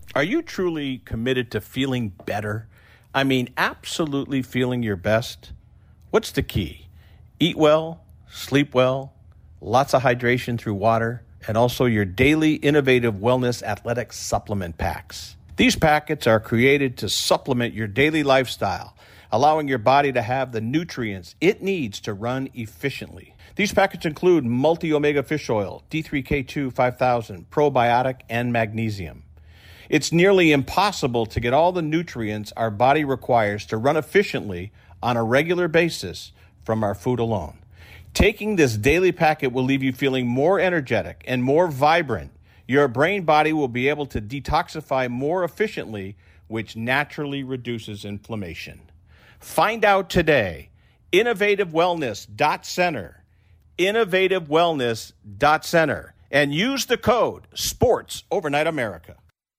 Are you truly committed to feeling better? I mean, absolutely feeling your best? What's the key? Eat well, sleep well, lots of hydration through water, and also your daily innovative wellness athletic supplement packs. These packets are created to supplement your daily lifestyle, allowing your body to have the nutrients it needs to run efficiently. These packets include multi-omega fish oil, D3K2 5000, probiotic, and magnesium. It's nearly impossible to get all the nutrients our body requires to run efficiently on a regular basis from our food alone. Taking this daily packet will leave you feeling more energetic and more vibrant. Your brain body will be able to detoxify more efficiently, which naturally reduces inflammation. Find out today. InnovativeWellness.Center. InnovativeWellness.Center. And use the code SPORTS Overnight America.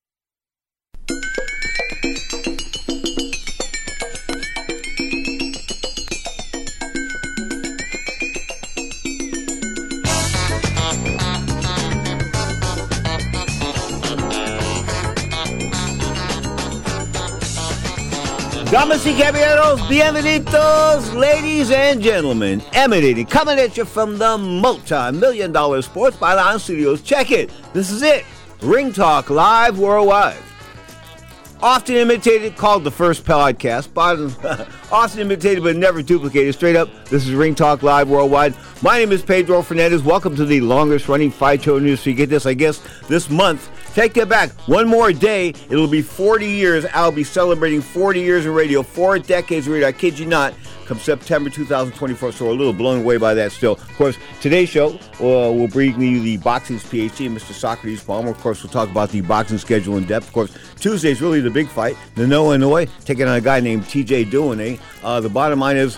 Damas y caballeros, bienvenidos, ladies and gentlemen. Emanating, coming at you from the multi-million-dollar Sports Byline Studios. Check it. This is it. Ring Talk Live Worldwide. Often imitated, called the first podcast. Often imitated but never duplicated. Straight up, this is Ring Talk Live Worldwide. My name is Pedro Fernandez. Welcome to the longest-running fight show in the industry. Get this, I guess, this month. Take that back. One more day, it'll be 40 years. I'll be celebrating 40 years of radio, 4 decades of radio. I kid you not. Come September 2024, so we're a little blown away by that still. Of course, today's show will bring you the boxing's PhD, Mr. Socrates Palmer. Of course, we'll talk about the boxing schedule in depth. Of course, Tuesday's really the big fight. Nanaue Inoue taking on a guy named TJ Dillon. The bottom line is,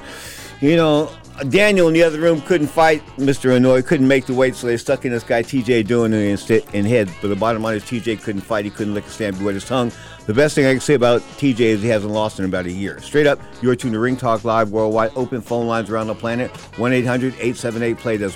Daniel in the other room couldn't fight Mr. Inoue, couldn't make the weight, so they stuck in this guy TJ Dillon in head. But the bottom line is TJ couldn't fight. He couldn't lick a stamp with his tongue. The best thing I can say about TJ is he hasn't lost in about a year. Straight up, you're tuned to Ring Talk Live Worldwide. Open phone lines around the planet. 1-800-878-PLAY. That's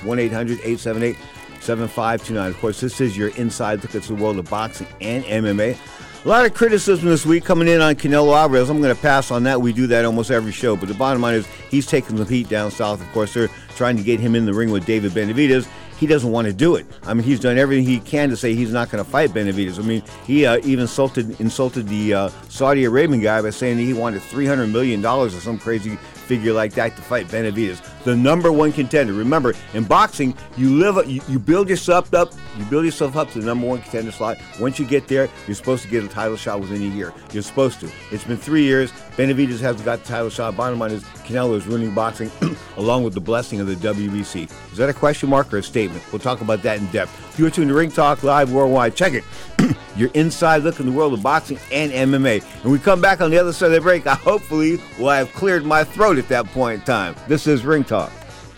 1-800-878-7529. Of course, this is your inside look at the world of boxing and MMA. A lot of criticism this week coming in on Canelo Alvarez. I'm going to pass on that. We do that almost every show. But the bottom line is he's taking the heat down south. Of course, they're trying to get him in the ring with David Benavidez. He doesn't want to do it. I mean, he's done everything he can to say he's not going to fight Benavidez. I mean, he even insulted the Saudi Arabian guy by saying he wanted $300 million or some crazy figure like that to fight Benavidez, the number one contender. Remember, in boxing, you build yourself up. You build yourself up to the number one contender slot. Once you get there, you're supposed to get a title shot within a year. You're supposed to. It's been 3 years. Benavidez hasn't got the title shot. Bottom line is Canelo is ruining boxing along with the blessing of the WBC. Is that a question mark or a statement? We'll talk about that in depth. You're tuned to Ring Talk Live Worldwide. Check it. Your inside look in the world of boxing and MMA. And we come back on the other side of the break. I hopefully will have cleared my throat at that point in time. This is Ring Talk.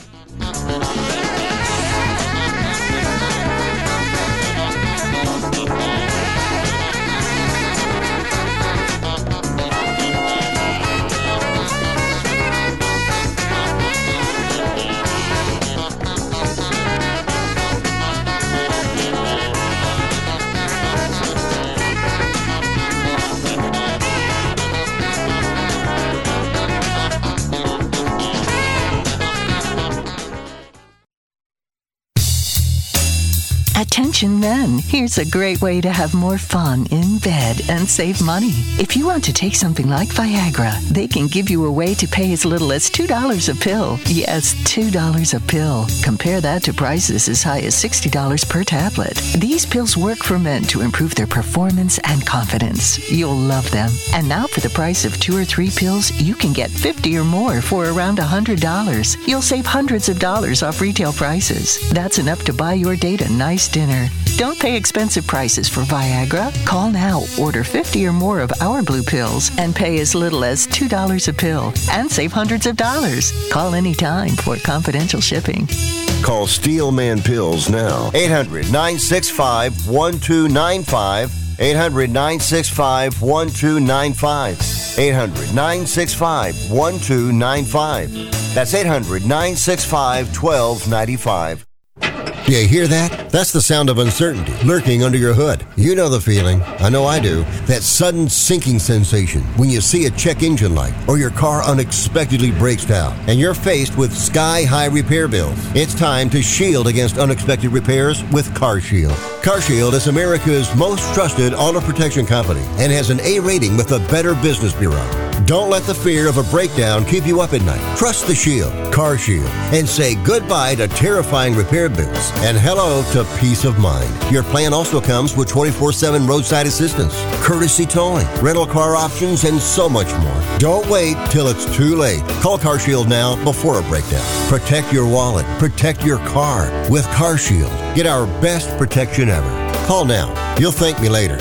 Attention men, here's a great way to have more fun in bed and save money. If you want to take something like Viagra, they can give you a way to pay as little as $2 a pill. Yes, $2 a pill. Compare that to prices as high as $60 per tablet. These pills work for men to improve their performance and confidence. You'll love them. And now for the price of 2 or 3 pills, you can get 50 or more for around $100. You'll save hundreds of dollars off retail prices. That's enough to buy your date a nice dinner. Don't pay expensive prices for Viagra. Call now, order 50 or more of our blue pills, and pay as little as $2 a pill, and save hundreds of dollars. Call anytime for confidential shipping. Call Steelman Pills now. 800-965-1295. 800-965-1295. 800-965-1295. That's 800-965-1295. Do you hear that? That's the sound of uncertainty lurking under your hood. You know the feeling. I know I do. That sudden sinking sensation when you see a check engine light or your car unexpectedly breaks down and you're faced with sky-high repair bills. It's time to shield against unexpected repairs with CarShield. CarShield is America's most trusted auto protection company and has an A rating with the Better Business Bureau. Don't let the fear of a breakdown keep you up at night. Trust the Shield, CarShield, and say goodbye to terrifying repair bills and hello to peace of mind. Your plan also comes with 24/7 roadside assistance, courtesy towing, rental car options, and so much more. Don't wait till it's too late. Call CarShield now before a breakdown. Protect your wallet. Protect your car with CarShield. Get our best protection ever. Call now. You'll thank me later.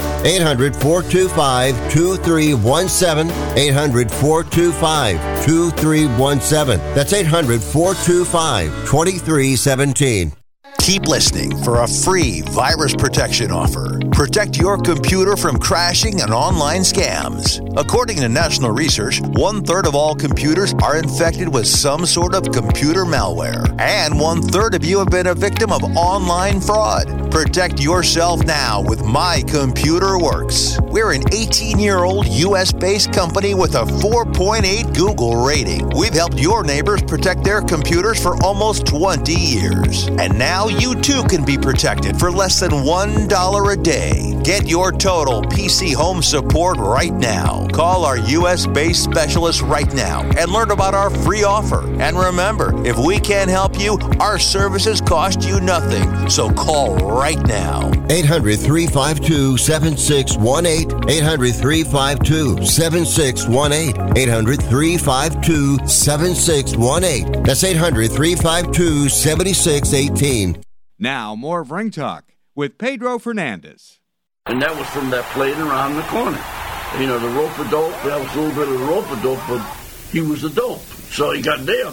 800-425-2317. 800-425-2317. That's 800-425-2317. Keep listening for a free virus protection offer. Protect your computer from crashing and online scams. According to national research, 1/3 of all computers are infected with some sort of computer malware. And 1/3 of you have been a victim of online fraud. Protect yourself now with My Computer Works. We're an 18-year-old U.S.-based company with a 4.8 Google rating. We've helped your neighbors protect their computers for almost 20 years. And now you too can be protected for less than $1 a day. Get your total PC home support right now. Call our U.S.-based specialist right now and learn about our free offer. And remember, if we can't help you, our services cost you nothing. So call right now. 800-352-7618. 800-352-7618. 800-352-7618. That's 800-352-7618. Now, more of Ring Talk with Pedro Fernandez. And that was from that plate around the corner. You know, the rope-a-dope, that was a little bit of the rope-a-dope, but he was a dope. So he got nailed.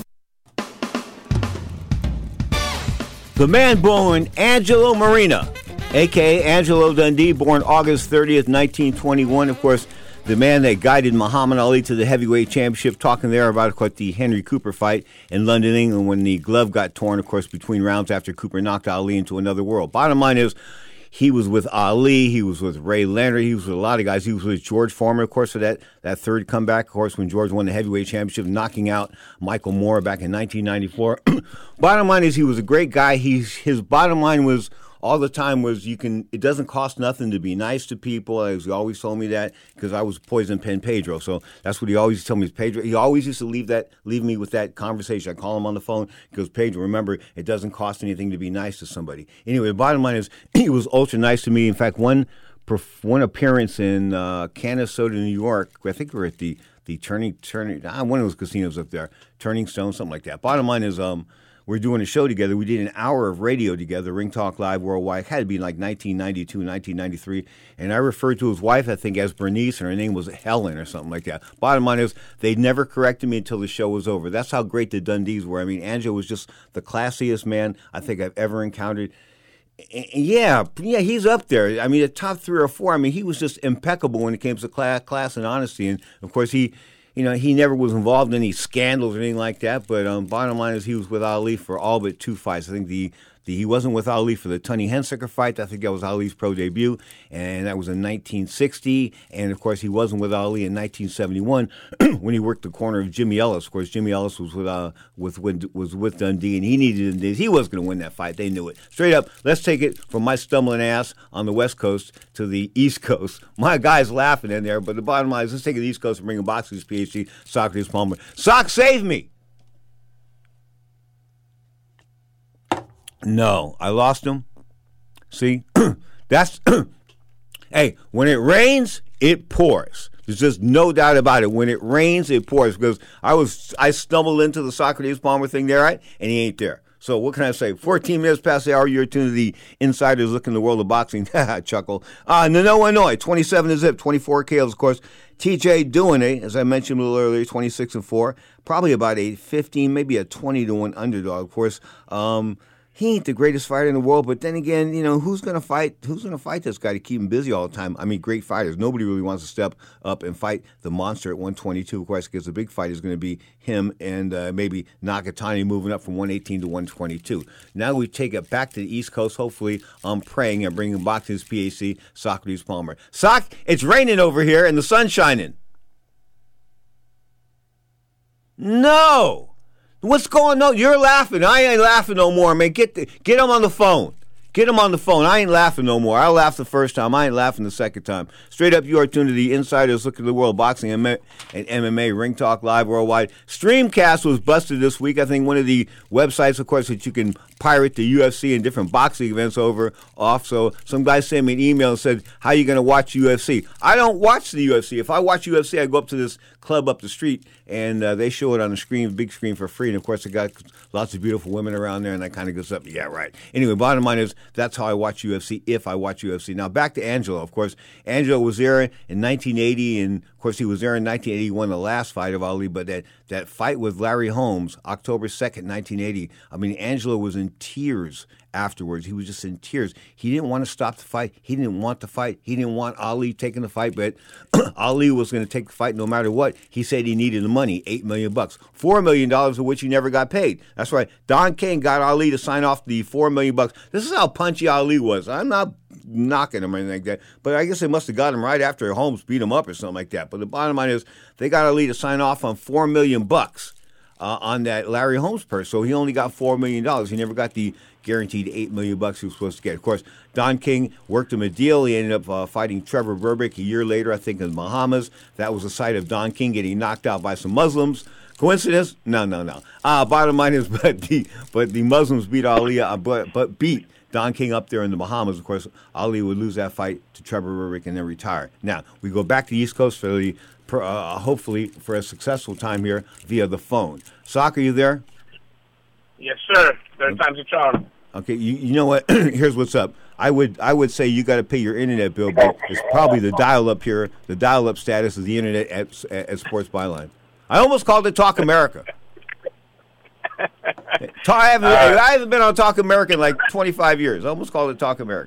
The man born Angelo Marina, a.k.a. Angelo Dundee, born August 30th, 1921. Of course, the man that guided Muhammad Ali to the heavyweight championship, talking there about, of course, the Henry Cooper fight in London, England, when the glove got torn, of course, between rounds after Cooper knocked Ali into another world. Bottom line is, he was with Ali, he was with Ray Leonard, he was with a lot of guys. He was with George Foreman, of course, for that third comeback, of course, when George won the heavyweight championship, knocking out Michael Moore back in 1994. Bottom line is, he was a great guy. His bottom line was, all the time was, it doesn't cost nothing to be nice to people. He always told me that, because I was Poison Pen Pedro. So that's what he always told me. Pedro. He always used to leave me with that conversation. I call him on the phone. He goes, Pedro, remember, it doesn't cost anything to be nice to somebody. Anyway, the bottom line is, he was ultra nice to me. In fact, one appearance in Canastota, New York, I think we were at the Turning, one of those casinos up there, Turning Stone, something like that. Bottom line is, we're doing a show together. We did an hour of radio together, Ring Talk Live Worldwide. It had to be like 1992, 1993. And I referred to his wife, I think, as Bernice, and her name was Helen or something like that. Bottom line is, they never corrected me until the show was over. That's how great the Dundees were. I mean, Angelo was just the classiest man I think I've ever encountered. Yeah, he's up there. I mean, the top 3 or 4, I mean, he was just impeccable when it came to class and honesty. And, of course, he never was involved in any scandals or anything like that. But bottom line is, he was with Ali for all but 2 fights. I think he wasn't with Ali for the Tunney Hensicker fight. I think that was Ali's pro debut, and that was in 1960. And, of course, he wasn't with Ali in 1971 when he worked the corner of Jimmy Ellis. Of course, Jimmy Ellis was with Dundee, and he needed Dundee. He was going to win that fight. They knew it. Straight up, let's take it from my stumbling ass on the West Coast to the East Coast. My guy's laughing in there, but the bottom line is, let's take it to the East Coast and bring a boxing PhD, Socrates Palmer. Sock, save me! No, I lost him. See, that's hey. When it rains, it pours. There's just no doubt about it. When it rains, it pours. Because I stumbled into the Socrates Palmer thing there, right? And he ain't there. So what can I say? 14 minutes past the hour. You're tuned to the Insiders Look in the World of Boxing. Chuckle. Nano, Illinois, 27 to zip, 24 KOs, of course. TJ doing it, as I mentioned a little earlier, 26-4. Probably about a 15, maybe a 20-1 underdog, of course. he ain't the greatest fighter in the world, but then again, who's gonna fight this guy to keep him busy all the time? I mean, great fighters. Nobody really wants to step up and fight the monster at 122, of course, because the big fight is going to be him and maybe Nakatani moving up from 118 to 122. Now we take it back to the East Coast. Hopefully, I'm praying and bringing back to his PAC, Socrates Palmer. Sock, it's raining over here and the sun's shining. No. What's going on? You're laughing. I ain't laughing no more, man. Get him on the phone. Get him on the phone. I ain't laughing no more. I laughed the first time. I ain't laughing the second time. Straight up, you are tuned to the Insiders Look at the World Boxing and MMA Ring Talk Live Worldwide. Streamcast was busted this week. I think one of the websites, of course, that you can pirate the UFC and different boxing events off. So some guy sent me an email and said, how you going to watch UFC? I don't watch the UFC. If I watch UFC, I go up to this club up the street, and they show it on the screen, big screen for free. And, of course, they got lots of beautiful women around there, and that kind of goes up. Yeah, right. Anyway, bottom line is that's how I watch UFC, if I watch UFC. Now, back to Angelo. Of course, Angelo was there in 1980, and, of course, he was there in 1981, the last fight of Ali, but that fight with Larry Holmes, October 2nd, 1980, I mean, Angelo was in tears afterwards. He was just in tears. He didn't want to stop the fight. He didn't want the fight. He didn't want Ali taking the fight, but Ali was going to take the fight no matter what. He said he needed the money, $8 million, $4 million of which he never got paid. That's right. Don King got Ali to sign off the $4 million. This is how punchy Ali was. I'm not knocking him or anything like that, but I guess they must have got him right after Holmes beat him up or something like that. But the bottom line is they got Ali to sign off on $4 million on that Larry Holmes purse. So he only got $4 million. He never got the guaranteed $8 million he was supposed to get. Of course, Don King worked him a deal. He ended up fighting Trevor Berbick a year later, I think, in the Bahamas. That was the site of Don King getting knocked out by some Muslims. Coincidence? No. Bottom line is, but the Muslims beat Ali, but beat Don King up there in the Bahamas. Of course, Ali would lose that fight to Trevor Berbick and then retire. Now, we go back to the East Coast for the hopefully for a successful time here via the phone. Sock, are you there? Yes, sir. Third time's a charm. Okay, you know what? Here's what's up. I would say you got to pay your internet bill, but it's probably the dial-up here. The dial-up status of the internet at Sports Byline. I almost called it Talk America. I haven't been on Talk America in like 25 years. I almost called it Talk America.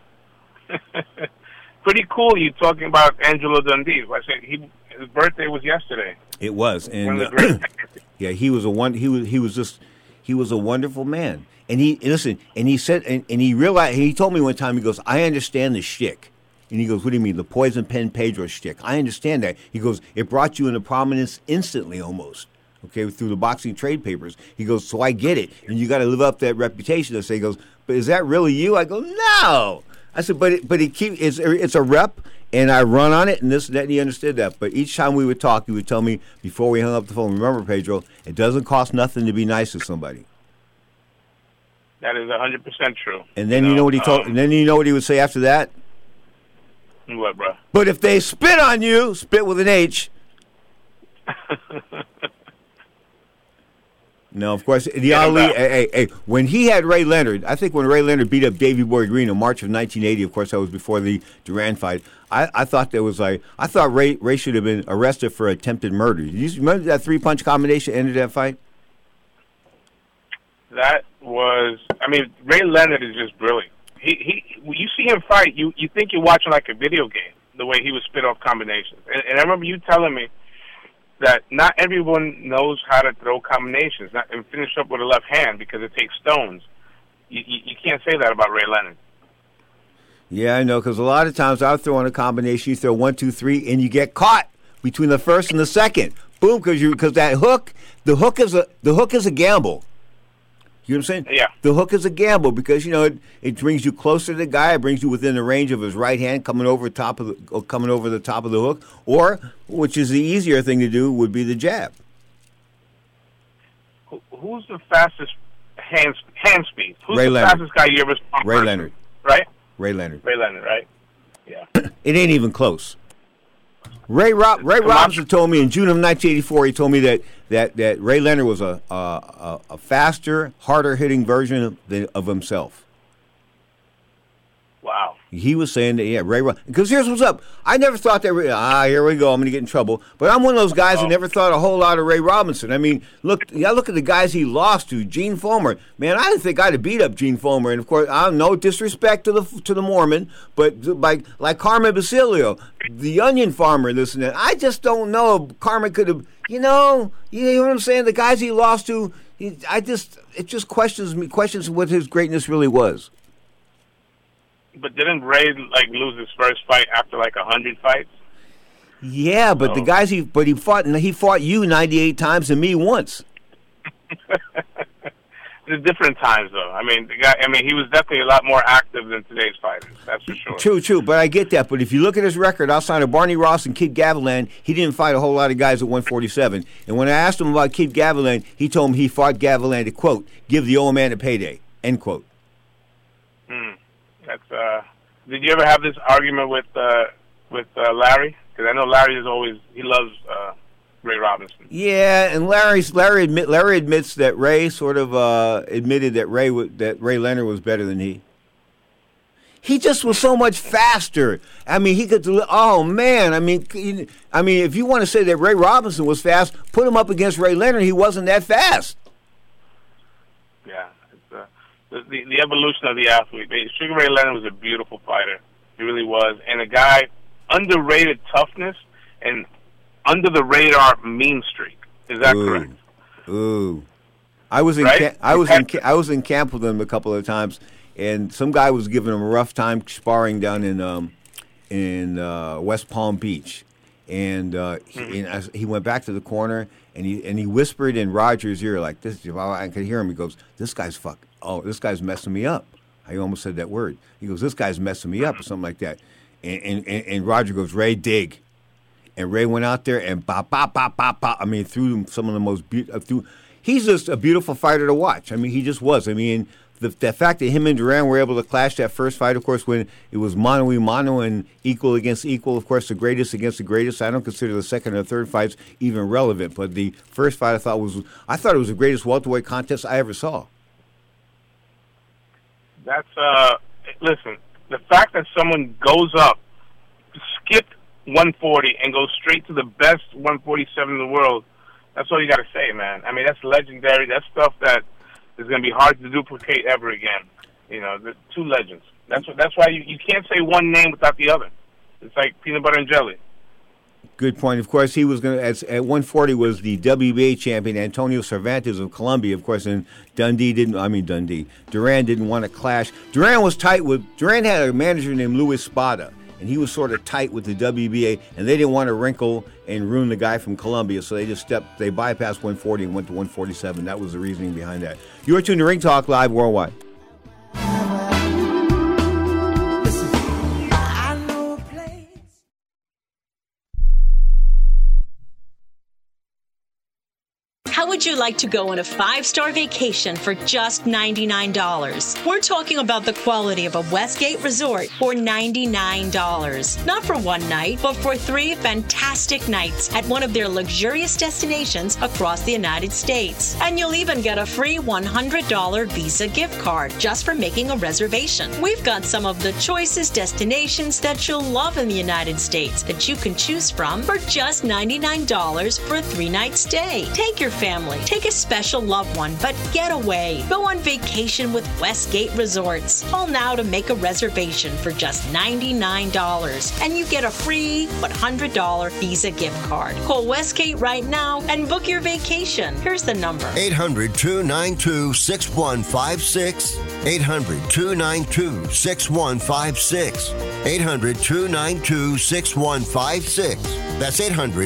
Pretty cool you talking about Angelo Dundee. I said his birthday was yesterday. It was, and yeah, he was a wonderful man. And he said, and he realized, he told me one time, he goes, I understand the shtick. And he goes, what do you mean, the Poison Pen Pedro shtick? I understand that. He goes, it brought you into prominence instantly almost, okay, through the boxing trade papers. He goes, so I get it. And you got to live up that reputation. I say, he goes, but is that really you? I go, no. I said, it's a rep, and I run on it, and this and that, and he understood that. But each time we would talk, he would tell me before we hung up the phone, remember, Pedro, it doesn't cost nothing to be nice to somebody. That is 100% true. And then you know what he told. And then you know what he would say after that. What, bro? But if they spit on you, spit with an H. No, of course, the Ali. When he had Ray Leonard, I think when Ray Leonard beat up Davey Boy Green in March of 1980, of course, that was before the Duran fight. I thought Ray should have been arrested for attempted murder. Do you remember that 3-punch combination ended that fight? That was, Ray Leonard is just brilliant. You see him fight, you think you're watching like a video game, the way he would spit off combinations. And I remember you telling me that not everyone knows how to throw combinations and finish up with a left hand because it takes stones. You can't say that about Ray Leonard. Yeah, I know, because a lot of times I'll throw in a combination, you throw 1, 2, 3, and you get caught between the first and the second. Boom, because that hook, the hook is a gamble. You know what I'm saying? Yeah. The hook is a gamble because, it brings you closer to the guy. It brings you within the range of his right hand coming over the top of the hook. Or, which is the easier thing to do, would be the jab. Who's the fastest hand speed? Who's Ray the Leonard. Fastest guy you ever saw? Ray Leonard. Right? Ray Leonard. Ray Leonard, right? Yeah. It ain't even close. Ray Robinson told me in June of 1984. He told me that Ray Leonard was a faster, harder hitting version of himself. Wow. He was saying that, yeah, Ray Robinson. Because here's what's up. I never thought that, here we go, I'm going to get in trouble. But I'm one of those guys who never thought a whole lot of Ray Robinson. I mean, look at the guys he lost to. Gene Fulmer. Man, I didn't think I'd have beat up Gene Fulmer. And, of course, no disrespect to the Mormon, but like Carmen Basilio, the onion farmer, this and that. I just don't know if Carmen could have, you know what I'm saying? The guys he lost to, it just questions what his greatness really was. But didn't Ray lose his first fight after 100 fights? Yeah, but the guys he fought you 98 times and me once. There's different times though. I mean, he was definitely a lot more active than today's fighters. That's for sure. True, but I get that. But if you look at his record outside of Barney Ross and Kid Gavilan, he didn't fight a whole lot of guys at 147. And when I asked him about Kid Gavilan, he told me he fought Gavilan to, quote, give the old man a payday, end quote. Did you ever have this argument with Larry? Because I know Larry he loves Ray Robinson. Yeah, and Larry admits that Ray sort of admitted that Ray Leonard was better than he. He just was so much faster. I mean, he could. Oh man! I mean, if you want to say that Ray Robinson was fast, put him up against Ray Leonard. He wasn't that fast. Yeah. The evolution of the athlete. Sugar Ray Leonard was a beautiful fighter. He really was. And a guy, underrated toughness and under the radar mean streak. Is that correct? Ooh. I was in camp with him a couple of times, and some guy was giving him a rough time sparring down in West Palm Beach. And he went back to the corner and he whispered in Roger's ear like this. I could hear him. He goes, "This guy's this guy's messing me up." I almost said that word. He goes, "This guy's messing me up," or something like that. And Roger goes, "Ray, dig." And Ray went out there and bop, bop, bop, bop, bop. I mean, threw some of the most beautiful. He's just a beautiful fighter to watch. I mean, he just was. I mean, the fact that him and Duran were able to clash that first fight, of course, when it was mano-a-mano and equal against equal, of course, the greatest against the greatest. I don't consider the second or third fights even relevant, but the first fight I thought it was the greatest welterweight contest I ever saw. That's listen, the fact that someone goes up, skip 140 and goes straight to the best 147 in the world, that's all you got to say, man. I mean, that's legendary. That's stuff that is going to be hard to duplicate ever again. You know, the two legends. That's why you can't say one name without the other. It's like peanut butter and jelly. Good point. Of course, he was going to, at 140 was the WBA champion, Antonio Cervantes of Colombia, of course, and Duran didn't want to clash. Duran had a manager named Luis Spada, and he was sort of tight with the WBA, and they didn't want to wrinkle and ruin the guy from Colombia, so they bypassed 140 and went to 147. That was the reasoning behind that. You are tuned to Ring Talk Live Worldwide. How would you like to go on a 5-star vacation for just $99? We're talking about the quality of a Westgate resort for $99. Not for one night, but for 3 fantastic nights at one of their luxurious destinations across the United States. And you'll even get a free $100 Visa gift card just for making a reservation. We've got some of the choicest destinations that you'll love in the United States that you can choose from for just $99 for a 3-night stay. Take your family, take a special loved one, but get away. Go on vacation with Westgate Resorts. Call now to make a reservation for just $99, and you get a free $100 Visa gift card. Call Westgate right now and book your vacation. Here's the number. 800-292-6156. 800-292-6156. 800-292-6156. That's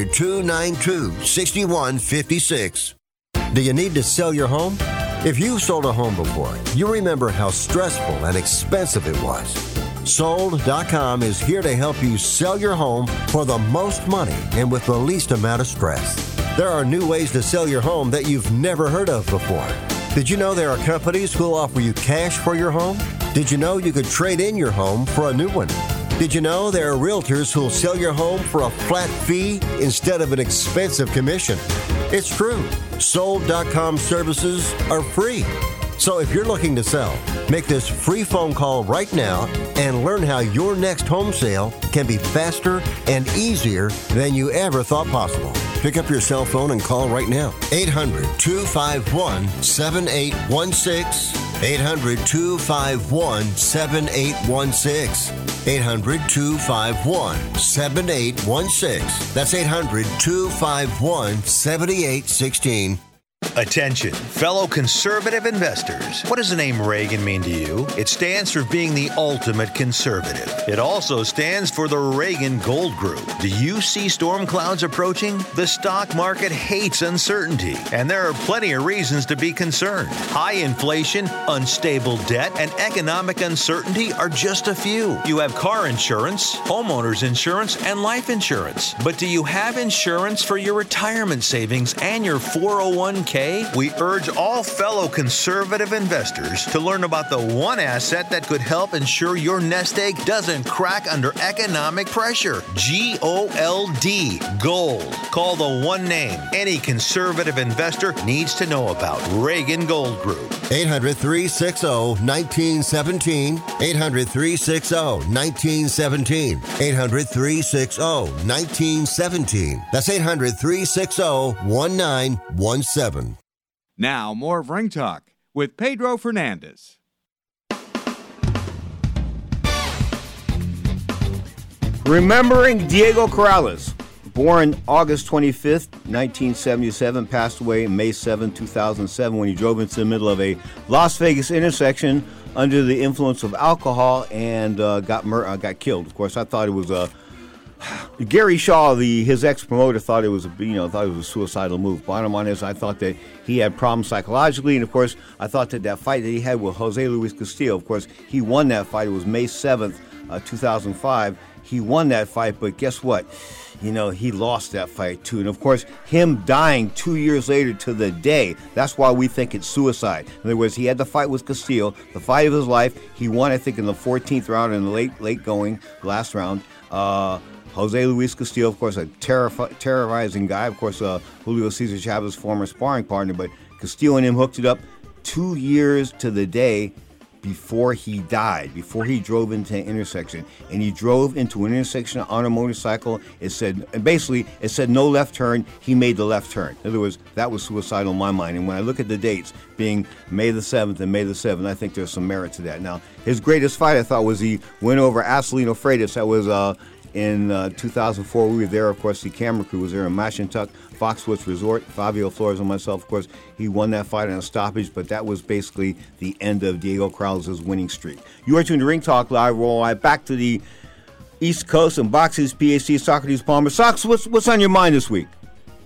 800-292-6156. Do you need to sell your home? If you've sold a home before, you remember how stressful and expensive it was. Sold.com is here to help you sell your home for the most money and with the least amount of stress. There are new ways to sell your home that you've never heard of before. Did you know there are companies who'll offer you cash for your home? Did you know you could trade in your home for a new one? Did you know there are realtors who'll sell your home for a flat fee instead of an expensive commission? It's true. Sold.com services are free. So if you're looking to sell, make this free phone call right now and learn how your next home sale can be faster and easier than you ever thought possible. Pick up your cell phone and call right now. 800-251-7816. 800-251-7816. 800-251-7816. That's 800-251-7816. Attention, fellow conservative investors. What does the name Reagan mean to you? It stands for being the ultimate conservative. It also stands for the Reagan Gold Group. Do you see storm clouds approaching? The stock market hates uncertainty, and there are plenty of reasons to be concerned. High inflation, unstable debt, and economic uncertainty are just a few. You have car insurance, homeowners insurance, and life insurance. But do you have insurance for your retirement savings and your 401k? We urge all fellow conservative investors to learn about the one asset that could help ensure your nest egg doesn't crack under economic pressure. GOLD. Gold. Call the one name any conservative investor needs to know about. Reagan Gold Group. 800-360-1917. 800-360-1917. 800-360-1917. That's 800-360-1917. Now, more of Ring Talk with Pedro Fernandez. Remembering Diego Corrales, born August 25th, 1977, passed away May 7, 2007, when he drove into the middle of a Las Vegas intersection under the influence of alcohol and got killed. Of course, I thought it was Gary Shaw, his ex-promoter, thought it was a suicidal move. Bottom line is, I thought that he had problems psychologically, and of course, I thought that fight that he had with Jose Luis Castillo, of course, he won that fight. It was May 7th, 2005. He won that fight, but guess what? He lost that fight too. And of course, him dying 2 years later to the day, that's why we think it's suicide. In other words, he had the fight with Castillo, the fight of his life. He won, I think, in the 14th round, in the late going, last round. Jose Luis Castillo, of course, a terrorizing guy. Of course, Julio Cesar Chavez's former sparring partner. But Castillo and him hooked it up 2 years to the day before he died, before he drove into an intersection. And he drove into an intersection on a motorcycle. It said no left turn. He made the left turn. In other words, that was suicidal in my mind. And when I look at the dates, being May the 7th and May the 7th, I think there's some merit to that. Now, his greatest fight, I thought, was he win over Acelino Freitas. That was in 2004. We were there, of course. The camera crew was there in Mashantuck, Foxwoods Resort. Fabio Flores and myself, of course. He won that fight on a stoppage, but that was basically the end of Diego Corrales' winning streak. You are tuned to Ring Talk Live. Roll right back to the East Coast and Boxing's PhD, Socrates Palmer. Sox, what's on your mind this week?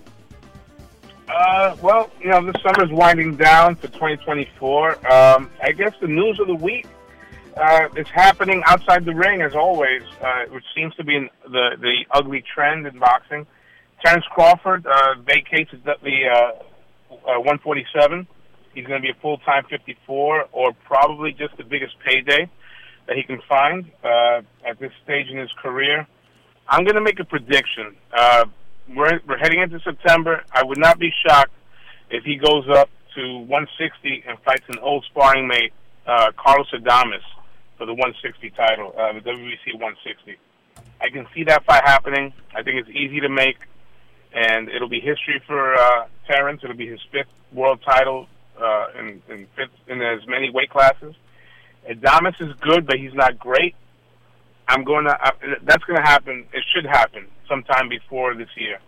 Well, this summer's winding down for 2024. I guess the news of the week is happening outside the ring, as always, which seems to be the ugly trend in boxing. Terence Crawford vacates the 147. He's going to be a full-time 54, or probably just the biggest payday that he can find at this stage in his career. I'm going to make a prediction. We're heading into September. I would not be shocked if he goes up to 160 and fights an old sparring mate, Carlos Adames, for the 160 title, the WBC 160. I can see that fight happening. I think it's easy to make, and it'll be history for Terence. It'll be his fifth world title in as many weight classes. Adames is good, but he's not great. That's going to happen. It should happen sometime before this year.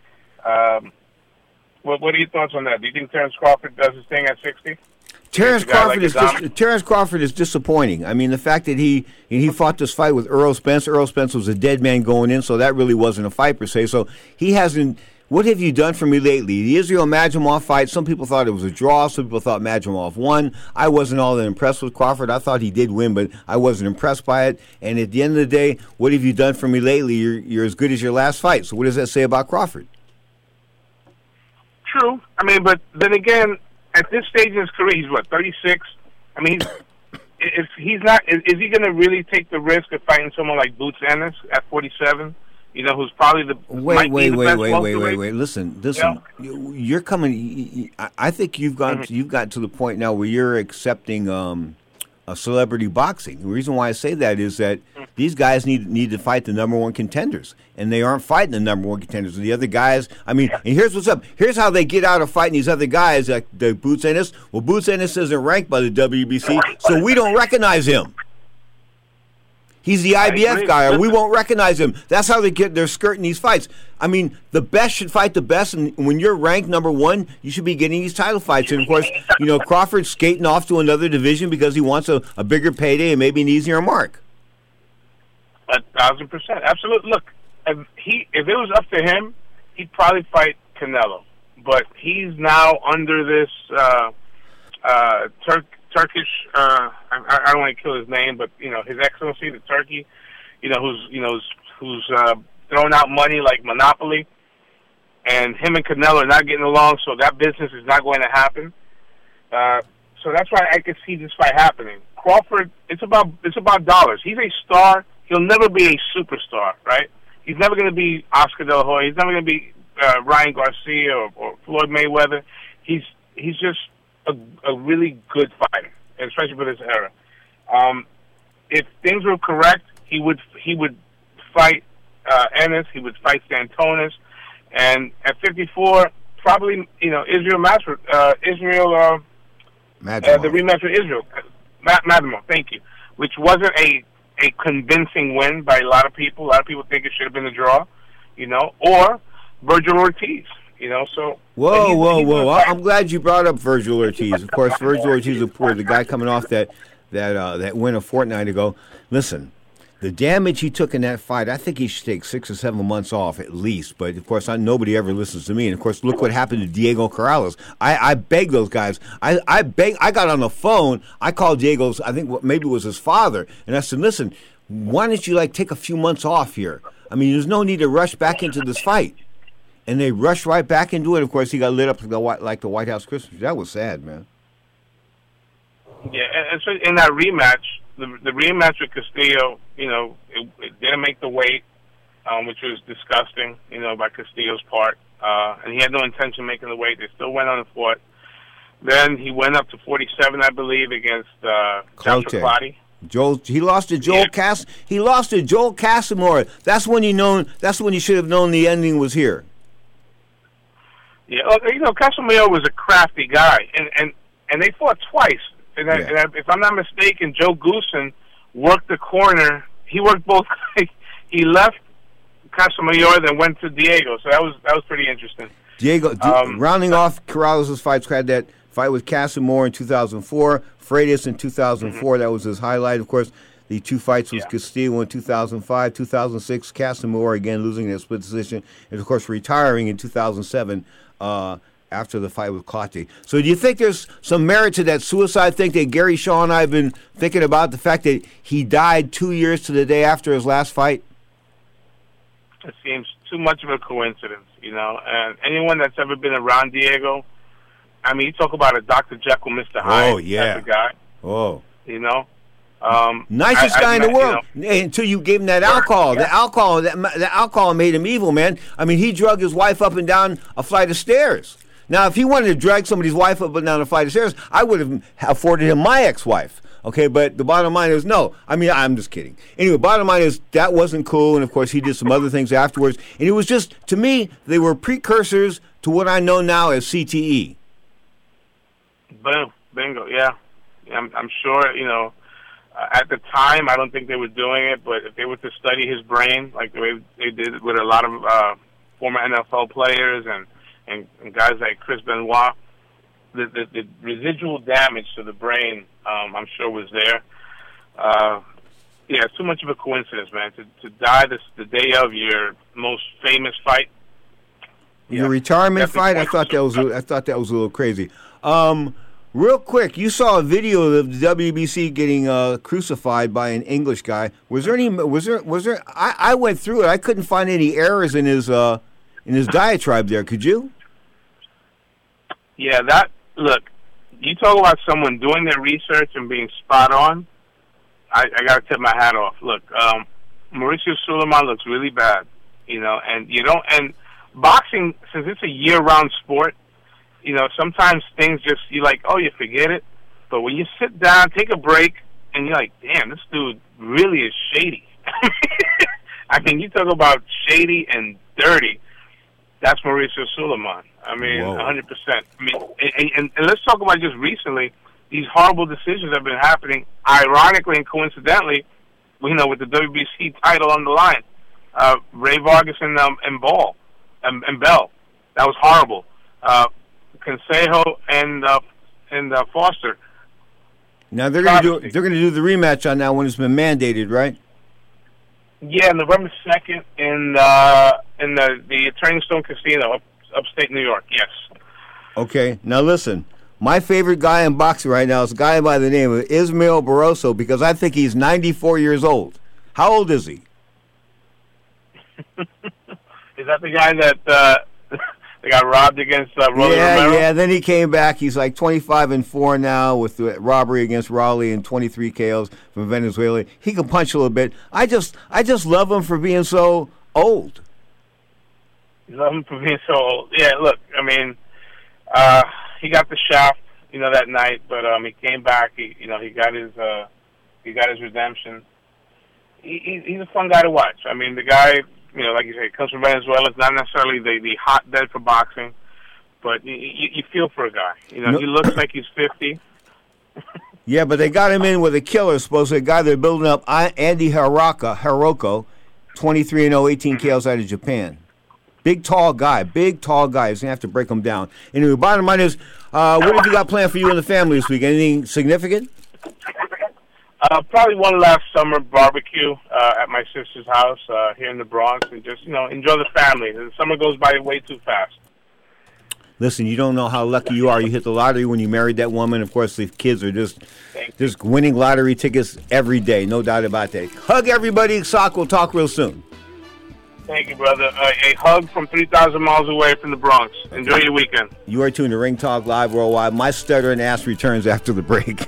What are your thoughts on that? Do you think Terence Crawford does his thing at 60? Terence Crawford is disappointing. I mean, the fact that he fought this fight with Errol Spence. Errol Spence was a dead man going in, so that really wasn't a fight per se. So he hasn't. What have you done for me lately? The Israel Madrimov fight, some people thought it was a draw. Some people thought Madrimov won. I wasn't all that impressed with Crawford. I thought he did win, but I wasn't impressed by it. And at the end of the day, what have you done for me lately? You're as good as your last fight. So what does that say about Crawford? True. I mean, but then again, at this stage in his career, he's 36? I mean, is he going to really take the risk of fighting someone like Boots Ennis at 47? You know, who's probably the wait. Listen. Yeah. You're coming. I think you've got to the point now where you're accepting a celebrity boxing. The reason why I say that is that these guys need to fight the number one contenders, and they aren't fighting the number one contenders. The other guys, I mean, and here's what's up. Here's how they get out of fighting these other guys, like the Boots Ennis. Well, Boots Ennis isn't ranked by the WBC, so we don't recognize him. He's the IBF guy, or we won't recognize him. That's how they're skirting these fights. I mean, the best should fight the best, and when you're ranked number one, you should be getting these title fights. And, of course, you know, Crawford's skating off to another division because he wants a bigger payday and maybe an easier mark. 1,000%. Absolutely. Look, if it was up to him, he'd probably fight Canelo. But he's now under this Turkish, I don't want to kill his name, but you know, His Excellency, the Turkey, you know, who's throwing out money like Monopoly, and him and Canelo are not getting along, so that business is not going to happen. So that's why I could see this fight happening. Crawford, it's about dollars. He's a star. He'll never be a superstar, right? He's never going to be Oscar De La Hoya. He's never going to be Ryan Garcia or Floyd Mayweather. He's just a really good fighter, especially for this era. If things were correct, he would fight Ennis. He would fight Santonis, and at 54, probably Israel the rematch with Israel Madrimov. Thank you, which wasn't a convincing win by a lot of people. A lot of people think it should have been a draw, or Virgil Ortiz. So whoa! I'm glad you brought up Virgil Ortiz. Of course, Virgil Ortiz, the guy coming off that win a fortnight ago. Listen, the damage he took in that fight, I think he should take 6 or 7 months off at least. But of course, nobody ever listens to me. And of course, look what happened to Diego Corrales. I begged those guys. I got on the phone. I called Diego's. I think maybe it was his father, and I said, "Listen, why don't you take a few months off here? I mean, there's no need to rush back into this fight." And they rushed right back into it. Of course, he got lit up like the White House Christmas tree. That was sad, man. Yeah, and so in that rematch, the rematch with Castillo, it didn't make the weight, which was disgusting, by Castillo's part. And he had no intention of making the weight. They still went on and fought. Then he went up to 47, I believe, against Joshua Clottey. He lost to Joel He lost to Joel Casamore. That's when you should have known the ending was here. Yeah, Casamore was a crafty guy, and they fought twice. And if I'm not mistaken, Joe Goosen worked the corner. He worked both. He left Casamore, then went to Diego. So that was pretty interesting. Diego, rounding off Corrales' fights, had that fight with Casamore in 2004, Freitas in 2004. That was his highlight. Of course, the 2 fights was Castillo in 2005, 2006, Casamore again losing in a split decision, and of course retiring in 2007 after the fight with Clottey. So do you think there's some merit to that suicide thing that Gary Shaw and I have been thinking about, the fact that he died 2 years to the day after his last fight? It seems too much of a coincidence, and anyone that's ever been around Diego, I mean, you talk about a Dr. Jekyll, Mr. Hyde type of guy. Oh. Nicest guy in the world until you gave him that alcohol. Yeah. The alcohol made him evil, man. I mean, he drugged his wife up and down a flight of stairs. Now, if he wanted to drag somebody's wife up and down a flight of stairs, I would have afforded him my ex-wife. Okay, but the bottom line is no. I mean, I'm just kidding. Anyway, bottom line is that wasn't cool, and of course he did some other things afterwards. And it was just, to me, they were precursors to what I know now as CTE. Boom, bingo, yeah. I'm sure, at the time, I don't think they were doing it, but if they were to study his brain, like the way they did with a lot of former NFL players and guys like Chris Benoit, the residual damage to the brain, I'm sure was there. It's too much of a coincidence, man. To die the day of your most famous fight. Your retirement fight? I thought that was a little crazy. Real quick, you saw a video of the WBC getting crucified by an English guy. Was there? I went through it. I couldn't find any errors in his diatribe there. Could you? Yeah, look, you talk about someone doing their research and being spot on. I got to tip my hat off. Look, Mauricio Sulaiman looks really bad. you know, and you don't. And boxing, since it's a year-round sport, you know, sometimes things just you like, oh, you forget it. But when you sit down, take a break, and you're like, damn, this dude really is shady. I mean, you talk about shady and dirty. That's Mauricio Sulaiman. I mean, 100%. I mean, and let's talk about just recently. These horrible decisions have been happening, ironically and coincidentally, you know, with the WBC title on the line. Ray Vargas and Bell. That was horrible. Consejo and Foster. Now they're going to do the rematch on that one. It's been mandated, right? Yeah, November 2nd in the Turning Stone Casino, upstate New York. Yes. Okay. Now listen. My favorite guy in boxing right now is a guy by the name of Ismael Barroso because I think he's 94 years old. How old is he? Is that the guy that they got robbed against Rolly Romero? Yeah. Then he came back. He's like 25-4 now with the robbery against Raleigh and 23 KOs from Venezuela. He can punch a little bit. I just love him for being so old. You love him for being so old. Yeah. Look, I mean. He got the shaft, you know, that night, but he came back. He got his redemption. He's a fun guy to watch. I mean, the guy, you know, like you say, comes from Venezuela. It's not necessarily the hotbed for boxing, but you feel for a guy. You know, he looks like he's 50. Yeah, but they got him in with a killer. Supposedly, a guy they're building up, Andy Hiroko, 23-0, 18 KOs out of Japan. Big, tall guy. He's going to have to break him down. Anyway, bottom line is, what have you got planned for you and the family this week? Anything significant? Probably one last summer barbecue at my sister's house here in the Bronx, and just, you know, enjoy the family. The summer goes by way too fast. Listen, you don't know how lucky you are. You hit the lottery when you married that woman. Of course, the kids are just winning lottery tickets every day. No doubt about that. Hug everybody. Sock, we'll talk real soon. Thank you, brother. A hug from 3,000 miles away from the Bronx. Enjoy your weekend. You are tuned to Ring Talk Live Worldwide. My stuttering ass returns after the break.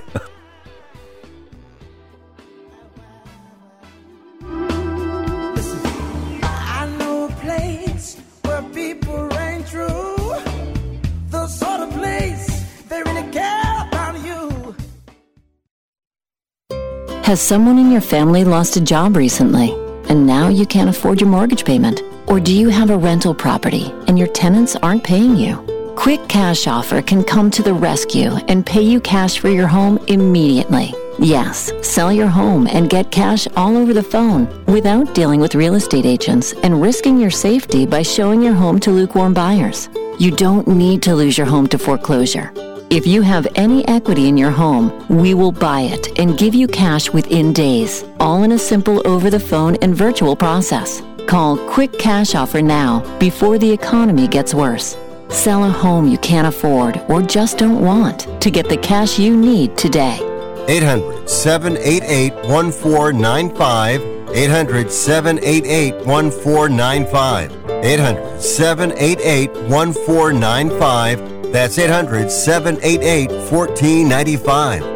I know a place where people reign true. The sort of place they really care about you. Has someone in your family lost a job recently? And now you can't afford your mortgage payment? Or do you have a rental property and your tenants aren't paying you? Quick Cash Offer can come to the rescue and pay you cash for your home immediately. Yes, sell your home and get cash all over the phone without dealing with real estate agents and risking your safety by showing your home to lukewarm buyers. You don't need to lose your home to foreclosure. If you have any equity in your home, we will buy it and give you cash within days, all in a simple over-the-phone and virtual process. Call Quick Cash Offer now before the economy gets worse. Sell a home you can't afford or just don't want to get the cash you need today. 800-788-1495. 800-788-1495. 800-788-1495. That's 800-788-1495.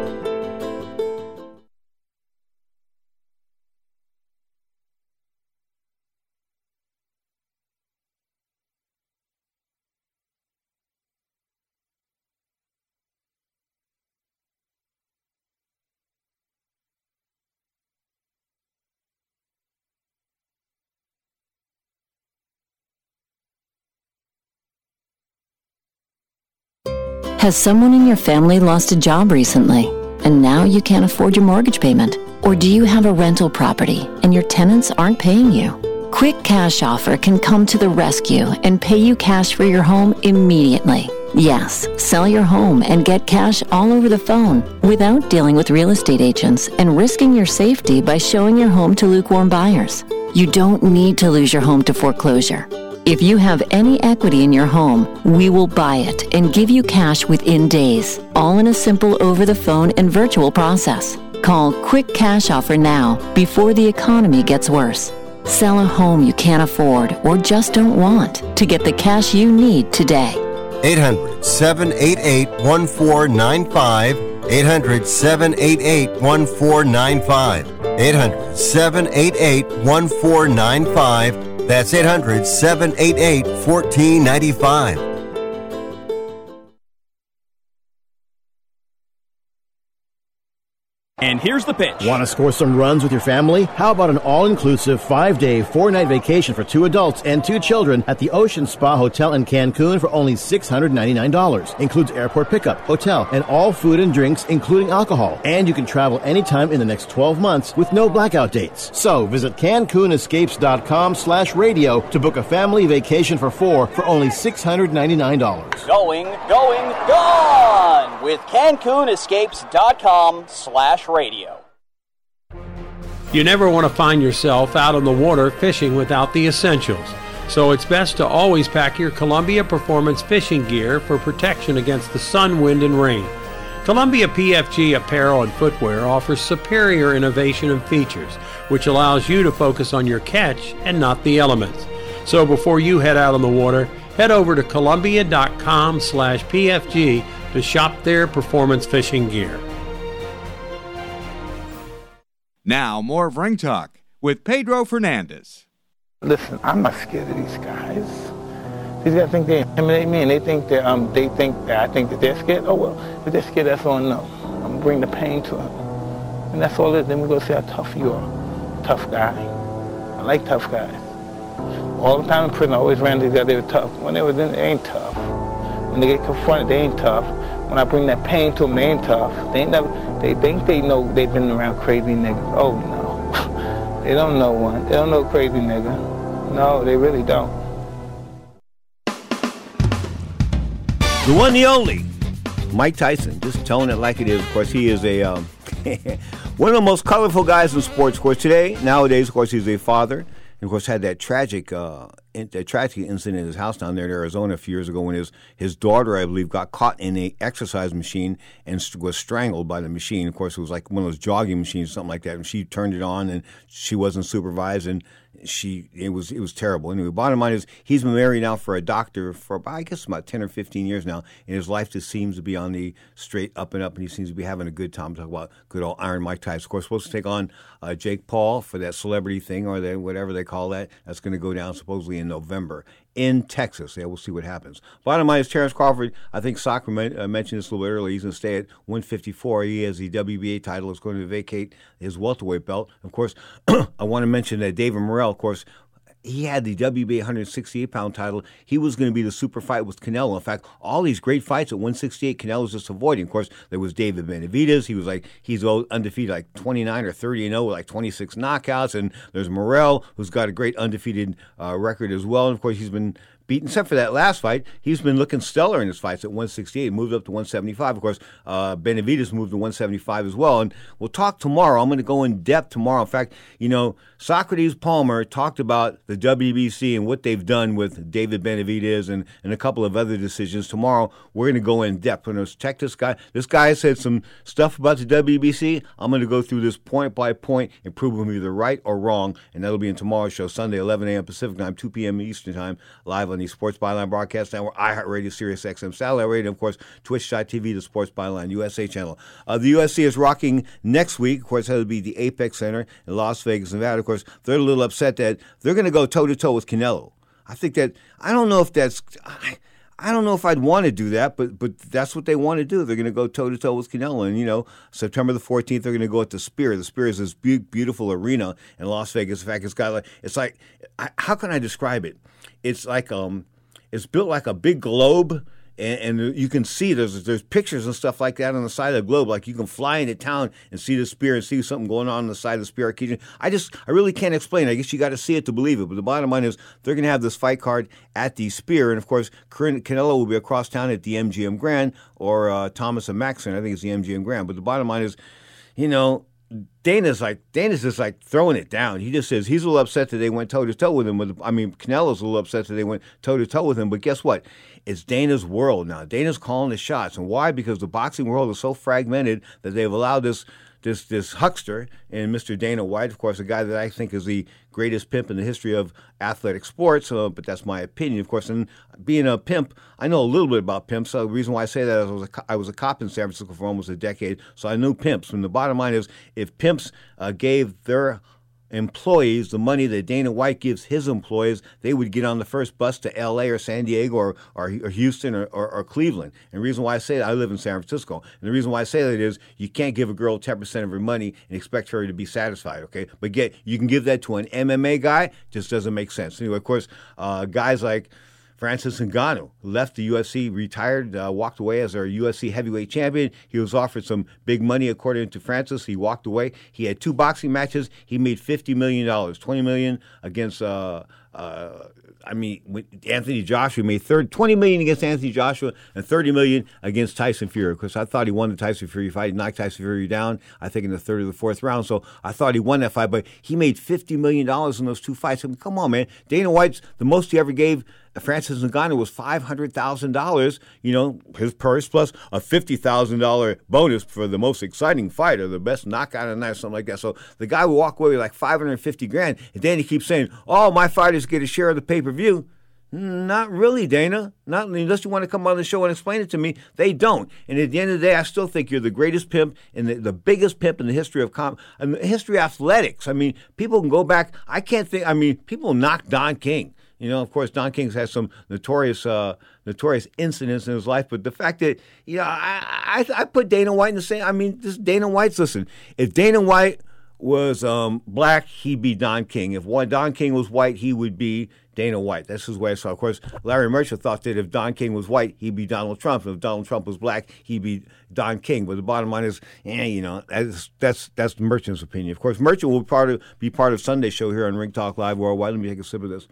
Has someone in your family lost a job recently? And now you can't afford your mortgage payment? Or do you have a rental property and your tenants aren't paying you? Quick Cash Offer can come to the rescue and pay you cash for your home immediately. Yes, sell your home and get cash all over the phone without dealing with real estate agents and risking your safety by showing your home to lukewarm buyers. You don't need to lose your home to foreclosure. If you have any equity in your home, we will buy it and give you cash within days, all in a simple over-the-phone and virtual process. Call Quick Cash Offer now before the economy gets worse. Sell a home you can't afford or just don't want to get the cash you need today. 800-788-1495. 800-788-1495. 800-788-1495. That's 800-788-1495. And here's the pitch. Want to score some runs with your family? How about an all-inclusive 5-day, 4-night vacation for 2 adults and 2 children at the Ocean Spa Hotel in Cancun for only $699. Includes airport pickup, hotel, and all food and drinks, including alcohol. And you can travel anytime in the next 12 months with no blackout dates. So visit CancunEscapes.com/radio to book a family vacation for 4 for only $699. Going, gone with CancunEscapes.com/radio. You never want to find yourself out on the water fishing without the essentials. So it's best to always pack your Columbia Performance fishing gear for protection against the sun, wind, and rain. Columbia PFG apparel and footwear offers superior innovation and features, which allows you to focus on your catch and not the elements. So before you head out on the water, head over to Columbia.com/PFG to shop their performance fishing gear. Now, more of Ring Talk with Pedro Fernandez. Listen, I'm not scared of these guys. These guys think they intimidate me, and they think that I think that they're scared. Oh well, if they're scared, that's all. No, I'm gonna bring the pain to them, and that's all it is. Then we go see how tough you are. Tough guy. I like tough guys. All the time in prison, I always ran these guys. They were tough. When they were in, they ain't tough. When they get confronted, they ain't tough. When I bring that pain to them, they ain't tough. They ain't never. They think they know they've been around crazy niggas. Oh no, they don't know one. They don't know crazy nigga. No, they really don't. The one, the only, Mike Tyson, just telling it like it is. Of course, he is a one of the most colorful guys in sports. Of course, nowadays, of course, he's a father, and of course, had that tragic incident in his house down there in Arizona a few years ago when his daughter, I believe, got caught in a exercise machine and was strangled by the machine. Of course, it was like one of those jogging machines, something like that, and she turned it on and she wasn't supervised, and it was terrible. Anyway, bottom line is he's been married now for a doctor for about 10 or 15 years now, and his life just seems to be on the straight up and up, and he seems to be having a good time. Talk about good old Iron Mike Tyson. Of course, supposed to take on Jake Paul for that celebrity thing or whatever they call that. That's going to go down supposedly in November in Texas. Yeah, we'll see what happens. Bottom line is Terrence Crawford, I think Soccer mentioned this a little bit earlier, he's going to stay at 154. He has the WBA title. He's going to vacate his welterweight belt. Of course, I want to mention that David Morrell, of course, he had the WBA 168-pound title. He was going to be the super fight with Canelo. In fact, all these great fights at 168, Canelo's just avoiding. Of course, there was David Benavidez. He's undefeated, like 29 or 30-0 with like 26 knockouts. And there's Morrell, who's got a great undefeated record as well. And of course, he's been beaten, except for that last fight. He's been looking stellar in his fights at 168, moved up to 175. Of course, Benavidez moved to 175 as well. And we'll talk tomorrow. I'm going to go in depth tomorrow. In fact, Socrates Palmer talked about the WBC and what they've done with David Benavidez and a couple of other decisions. Tomorrow, we're going to go in depth. We're going to check this guy. This guy said some stuff about the WBC. I'm going to go through this point by point and prove him either right or wrong. And that'll be in tomorrow's show, Sunday, 11 a.m. Pacific time, 2 p.m. Eastern time, live on the Sports Byline Broadcast Network, iHeartRadio, Sirius XM, Satellite Radio, and of course, Twitch.tv, the Sports Byline USA channel. The UFC is rocking next week. Of course, that'll be the Apex Center in Las Vegas, Nevada. Of course, they're a little upset that they're going to go toe-to-toe with Canelo. I think that, I don't know if I'd want to do that, but that's what they want to do. They're going to go toe-to-toe with Canelo. And, September the 14th, they're going to go at the Sphere. The Sphere is this beautiful arena in Las Vegas. In fact, it's like, how can I describe it? It's like, it's built like a big globe, and you can see there's pictures and stuff like that on the side of the globe. Like you can fly into town and see the Sphere and see something going on the side of the Sphere. I really can't explain. I guess you got to see it to believe it. But the bottom line is they're going to have this fight card at the Sphere, and of course Canelo will be across town at the MGM Grand or Thomas and Mack Center. I think it's the MGM Grand. But the bottom line is, Dana's just like throwing it down. He just says he's a little upset that they went toe-to-toe with him. Canelo's a little upset that they went toe-to-toe with him. But guess what? It's Dana's world now. Dana's calling the shots. And why? Because the boxing world is so fragmented that they've allowed this huckster and Mr. Dana White, of course, a guy that I think is the greatest pimp in the history of athletic sports, but that's my opinion, of course. And being a pimp, I know a little bit about pimps. So the reason why I say that is I was a cop in San Francisco for almost a decade, so I knew pimps. And the bottom line is, if pimps gave their employees, the money that Dana White gives his employees, they would get on the first bus to L.A. or San Diego or Houston or Cleveland. And the reason why I say that, I live in San Francisco, and the reason why I say that is you can't give a girl 10% of her money and expect her to be satisfied, okay? But you can give that to an MMA guy, just doesn't make sense. Anyway, of course, guys like Francis Ngannou left the UFC, retired, walked away as our UFC heavyweight champion. He was offered some big money, according to Francis. He walked away. He had 2 boxing matches. He made $50 million, $20 million against Anthony Joshua made $20 million against Anthony Joshua and $30 million against Tyson Fury. Because I thought he won the Tyson Fury fight. He knocked Tyson Fury down, I think, in the 3rd or the 4th round. So I thought he won that fight. But he made $50 million in those 2 fights. I mean, come on, man. Dana White's, the most he ever gave Francis Ngannou was $500,000, his purse plus a $50,000 bonus for the most exciting fight or the best knockout of the night, something like that. So the guy will walk away with like $550,000, and then he keeps saying, "Oh, my fighters get a share of the pay-per-view." Not really, Dana. Not unless you want to come on the show and explain it to me. They don't. And at the end of the day, I still think you're the greatest pimp and the biggest pimp in the history of history of athletics. I mean, people can go back. I can't think. I mean, people knock Don King. Of course, Don King's had some notorious incidents in his life, but the fact that, I put Dana White in the same. I mean, this Dana White's, listen, if Dana White was black, he'd be Don King. If Don King was white, he would be Dana White. That's his way I saw. Of course, Larry Merchant thought that if Don King was white, he'd be Donald Trump. If Donald Trump was black, he'd be Don King. But the bottom line is, that's Merchant's opinion. Of course, Merchant will be part of Sunday's show here on Ring Talk Live Worldwide. Let me take a sip of this.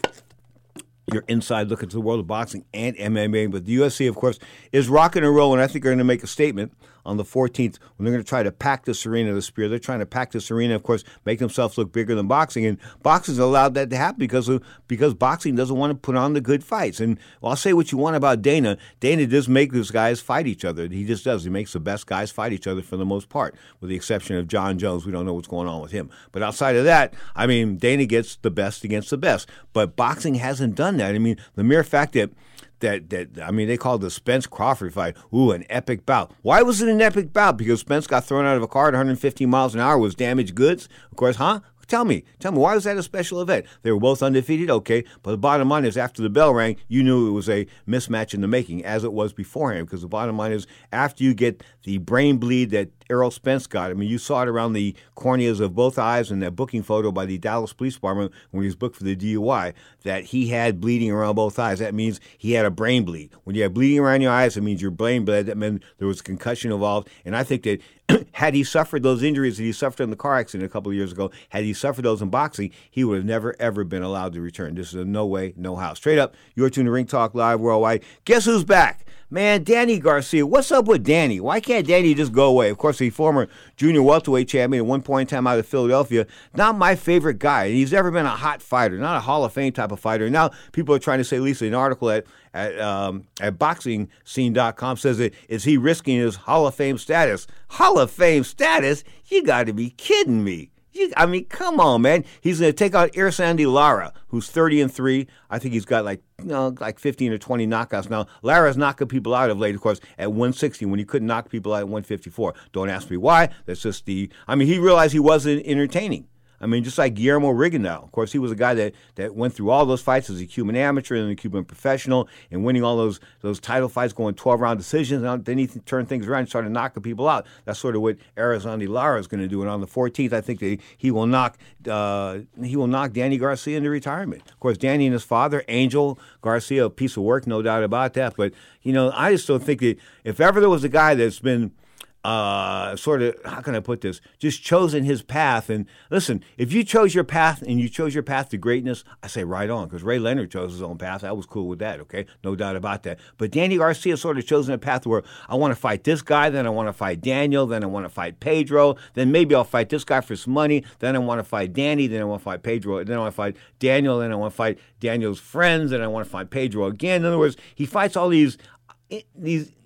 Your inside look into the world of boxing and MMA. But the UFC, of course, is rocking and rolling. I think they're going to make a statement on the 14th when they're going to try to pack this arena, the Spear. They're trying to pack this arena, of course, make themselves look bigger than boxing. And boxing's allowed that to happen because boxing doesn't want to put on the good fights. And I'll say what you want about Dana. Dana does make those guys fight each other. He just does. He makes the best guys fight each other for the most part, with the exception of John Jones. We don't know what's going on with him. But outside of that, I mean, Dana gets the best against the best. But boxing hasn't done that. I mean, the mere fact that they called the Spence Crawford fight, an epic bout. Why was it an epic bout? Because Spence got thrown out of a car at 150 miles an hour, was damaged goods? Of course, huh? Tell me, why was that a special event? They were both undefeated, okay, but the bottom line is after the bell rang, you knew it was a mismatch in the making, as it was beforehand, because the bottom line is after you get the brain bleed that Errol Spence got, I mean, you saw it around the corneas of both eyes in that booking photo by the Dallas Police Department when he was booked for the DUI, that he had bleeding around both eyes. That means he had a brain bleed. When you have bleeding around your eyes, it means your brain bled. That meant there was a concussion involved, and I think that had he suffered those injuries that he suffered in the car accident a couple of years ago, had he suffered those in boxing, he would have never, ever been allowed to return. This is a no way, no how. Straight up, you're tuned to Ring Talk Live Worldwide. Guess who's back? Man, Danny Garcia. What's up with Danny? Why can't Danny just go away? Of course, the former junior welterweight champion at one point in time out of Philadelphia. Not my favorite guy. He's never been a hot fighter, not a Hall of Fame type of fighter. Now, people are trying to say, Lisa, an article at BoxingScene.com says that is he risking his Hall of Fame status? Hall of Fame status? You got to be kidding me. Come on, man. He's going to take out Irsandy Lara, who's 30-3. I think he's got like 15 or 20 knockouts now. Lara's knocking people out of late, of course, at 160 when he couldn't knock people out at 154. Don't ask me why. That's just he realized he wasn't entertaining. I mean, just like Guillermo Rigondeaux. Of course, he was a guy that went through all those fights as a Cuban amateur and a Cuban professional and winning all those title fights, going 12-round decisions. And then he turned things around and started knocking people out. That's sort of what Irsandy Lara is going to do. And on the 14th, I think that he will knock Danny Garcia into retirement. Of course, Danny and his father, Angel Garcia, a piece of work, no doubt about that. But, I just don't think that if ever there was a guy that's been sort of, how can I put this, just chosen his path. And listen, if you chose your path and you chose your path to greatness, I say right on, because Ray Leonard chose his own path. I was cool with that, okay? No doubt about that. But Danny Garcia sort of chosen a path where I want to fight this guy, then I want to fight Daniel, then I want to fight Pedro, then maybe I'll fight this guy for some money, then I want to fight Danny, then I want to fight Pedro, then I want to fight Daniel, then I want to fight Daniel's friends, then I want to fight Pedro again. In other words, he fights all these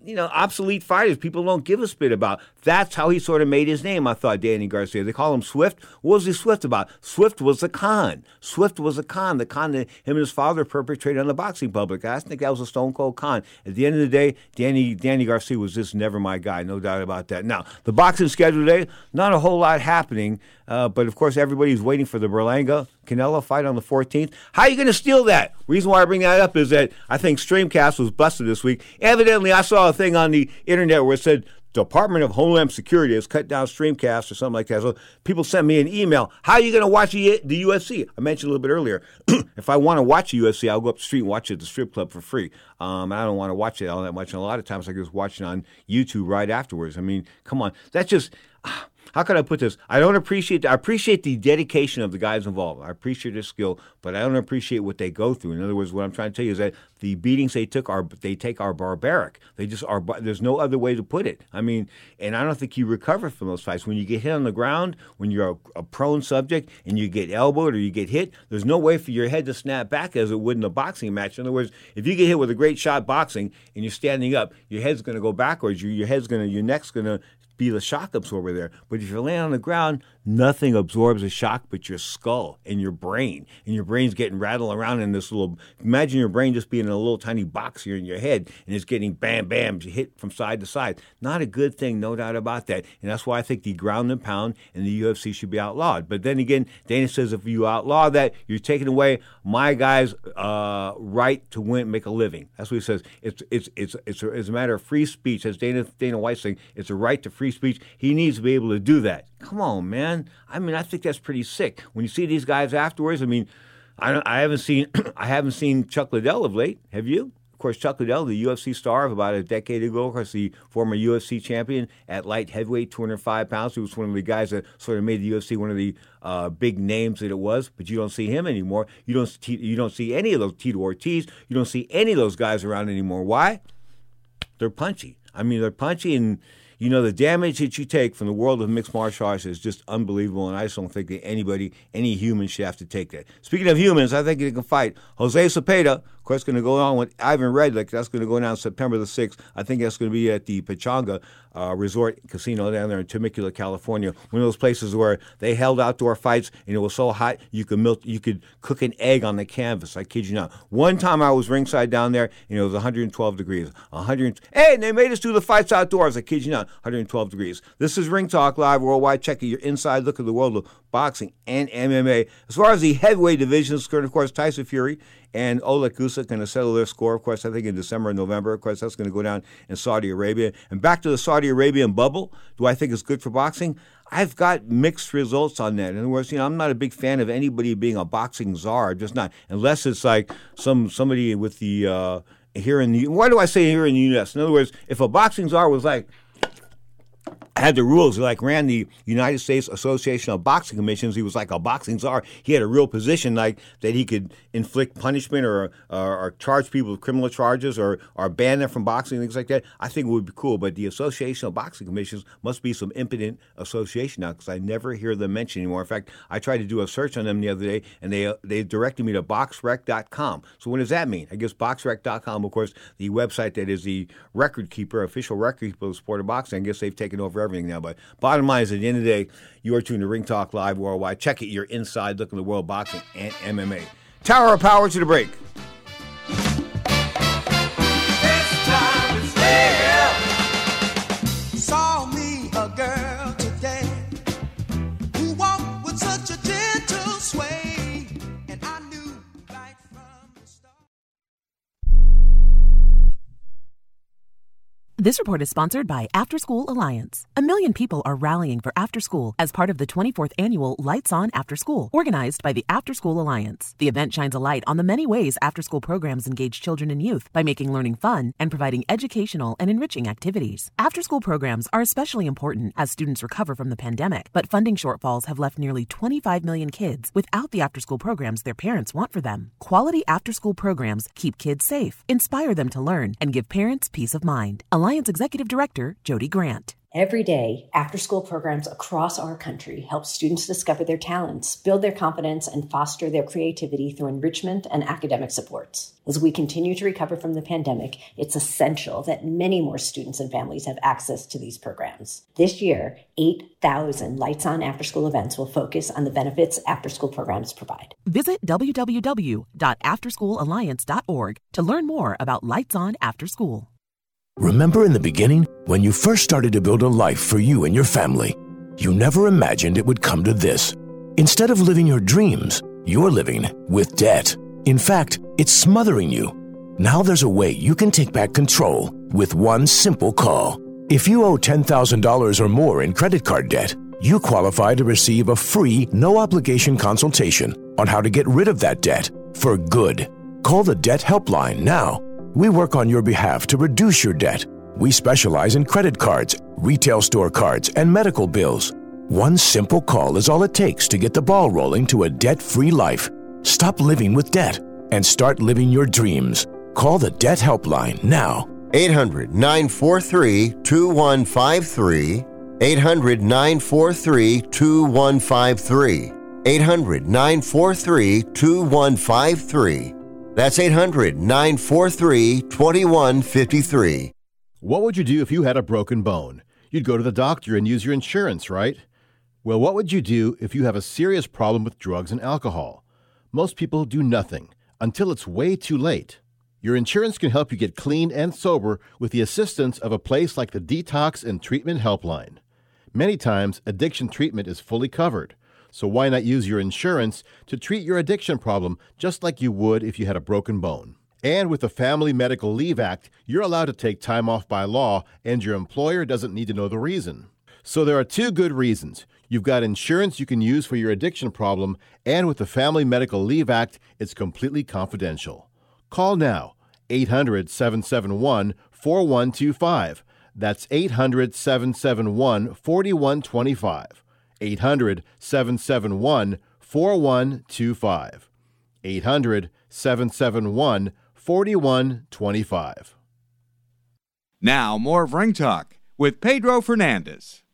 obsolete fighters people don't give a spit about. That's how he sort of made his name, I thought, Danny Garcia. They call him Swift. What was he Swift about? Swift was a con. The con that him and his father perpetrated on the boxing public. I think that was a stone cold con. At the end of the day, Danny Garcia was just never my guy, no doubt about that. Now, the boxing schedule today, not a whole lot happening, but of course everybody's waiting for the Berlanga-Canelo fight on the 14th. How are you going to steal that? Reason why I bring that up is that I think Streamcast was busted this week. Evidently, I saw a thing on the internet where it said Department of Homeland Security has cut down Streamcast or something like that. So people sent me an email. How are you going to watch the UFC? I mentioned a little bit earlier. If I want to watch the UFC, I'll go up the street and watch it at the strip club for free. I don't want to watch it all that much. And a lot of times I just watch it on YouTube right afterwards. I mean, come on. That's just... How can I put this? I appreciate the dedication of the guys involved. I appreciate their skill, but I don't appreciate what they go through. In other words, what I'm trying to tell you is that the beatings they take are barbaric. They just are. There's no other way to put it. I mean, and I don't think you recover from those fights. When you get hit on the ground, when you're a prone subject and you get elbowed or you get hit, there's no way for your head to snap back as it would in a boxing match. In other words, if you get hit with a great shot boxing and you're standing up, your head's going to go backwards. Your neck's going to be the shock absorber there. But if you're laying on the ground, nothing absorbs a shock but your skull and your brain. And your brain's getting rattled around in this little... Imagine your brain just being in a little tiny box here in your head, and it's getting bam, bam, hit from side to side. Not a good thing, no doubt about that. And that's why I think the ground and pound in the UFC should be outlawed. But then again, Dana says if you outlaw that, you're taking away my guy's right to win, make a living. That's what he says. It's a matter of free speech. As Dana White's saying, it's a right to free speech. He needs to be able to do that. Come on, man. I mean, I think that's pretty sick. When you see these guys afterwards, I mean, I haven't seen Chuck Liddell of late. Have you? Of course, Chuck Liddell, the UFC star of about a decade ago, of course, the former UFC champion at light heavyweight, 205 pounds. He was one of the guys that sort of made the UFC one of the big names that it was. But you don't see him anymore. You don't see any of those Tito Ortiz. You don't see any of those guys around anymore. Why? They're punchy. I mean, they're punchy, and the damage that you take from the world of mixed martial arts is just unbelievable, and I just don't think that any human should have to take that. Speaking of humans, I think they can fight. Jose Cepeda, of course, going to go on with Ivan Redlick. That's going to go down September the 6th. I think that's going to be at the Pechanga Resort Casino down there in Temecula, California. One of those places where they held outdoor fights, and it was so hot you could cook an egg on the canvas. I kid you not. One time I was ringside down there, and it was 112 degrees. Hey, and they made us do the fights outdoors. I kid you not. 112 degrees. This is Ring Talk Live Worldwide. Check your inside look at the world of boxing and MMA. As far as the heavyweight division is concerned, of course, Tyson Fury and Oleg Usyk going to settle their score, of course, I think in December and November. Of course, that's going to go down in Saudi Arabia. And back to the Saudi Arabian bubble, do I think it's good for boxing? I've got mixed results on that. In other words, I'm not a big fan of anybody being a boxing czar. I'm just not. Unless it's like somebody with the here in the... Why do I say here in the U.S.? In other words, if a boxing czar was like... had the rules, like ran the United States Association of Boxing Commissions. He was like a boxing czar. He had a real position like that he could inflict punishment or charge people with criminal charges or ban them from boxing, things like that. I think it would be cool. But the Association of Boxing Commissions must be some impotent association now because I never hear them mentioned anymore. In fact, I tried to do a search on them the other day, and they directed me to boxrec.com. So what does that mean? I guess boxrec.com, of course, the website that is the record keeper, official record keeper of the sport of boxing. I guess they've taken over everything now. But bottom line is, at the end of the day, you are tuned to Ring Talk Live Worldwide. Check it. You're inside looking at the world of boxing and MMA. Tower of Power to the break. Saw me a girl today who walked with such a gentle sway, and I knew right from the start. This report is sponsored by After School Alliance. 1 million people are rallying for after school as part of the 24th annual Lights On After School, organized by the After School Alliance. The event shines a light on the many ways after-school programs engage children and youth by making learning fun and providing educational and enriching activities. After-school programs are especially important as students recover from the pandemic, but funding shortfalls have left nearly 25 million kids without the after-school programs their parents want for them. Quality after-school programs keep kids safe, inspire them to learn, and give parents peace of mind. Alliance Executive Director Jody Grant. Every day, after-school programs across our country help students discover their talents, build their confidence, and foster their creativity through enrichment and academic supports. As we continue to recover from the pandemic, it's essential that many more students and families have access to these programs. This year, 8,000 Lights On after-school events will focus on the benefits after-school programs provide. Visit www.afterschoolalliance.org to learn more about Lights On After School. Remember in the beginning, when you first started to build a life for you and your family, you never imagined it would come to this. Instead of living your dreams, you're living with debt. In fact, it's smothering you. Now there's a way you can take back control with one simple call. If you owe $10,000 or more in credit card debt, you qualify to receive a free, no-obligation consultation on how to get rid of that debt for good. Call the Debt Helpline now. We work on your behalf to reduce your debt. We specialize in credit cards, retail store cards, and medical bills. One simple call is all it takes to get the ball rolling to a debt-free life. Stop living with debt and start living your dreams. Call the Debt Helpline now. 800-943-2153. 800-943-2153. 800-943-2153. That's 800-943-2153. What would you do if you had a broken bone? You'd go to the doctor and use your insurance, right? Well, what would you do if you have a serious problem with drugs and alcohol? Most people do nothing until it's way too late. Your insurance can help you get clean and sober with the assistance of a place like the Detox and Treatment Helpline. Many times, addiction treatment is fully covered. So why not use your insurance to treat your addiction problem just like you would if you had a broken bone? And with the Family Medical Leave Act, you're allowed to take time off by law, and your employer doesn't need to know the reason. So there are two good reasons. You've got insurance you can use for your addiction problem, and with the Family Medical Leave Act, it's completely confidential. Call now, 800-771-4125. That's 800-771-4125. 800-771-4125. 800-771-4125. Now, more of Ring Talk with Pedro Fernandez.